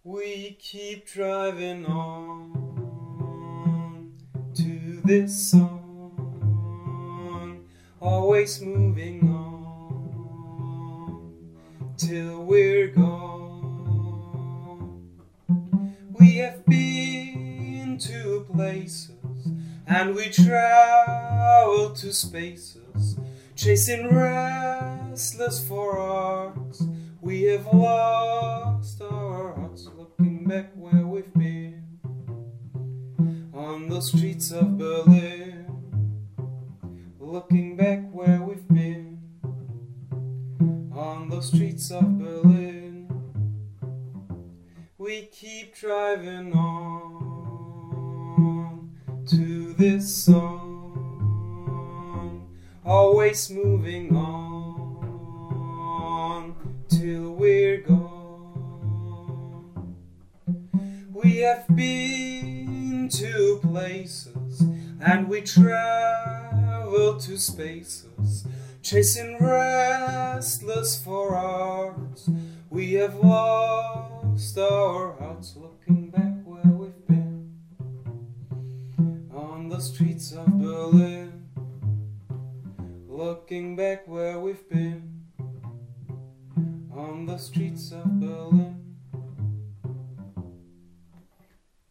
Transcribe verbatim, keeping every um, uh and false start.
We keep driving on to this song, always moving on till we're gone. We have been to places and we travel to spaces, chasing restless for hearts. We have lost our hearts, looking back where we've been, on the streets of Berlin. Looking back where we've been, on the streets of Berlin. We keep driving on to this song, always moving on till we're gone. We have been to places and we travel to spaces, chasing restless for hearts. We have lost our hearts, looking back where we've been, on the streets of Berlin. Looking back where we've been, on the streets of Berlin.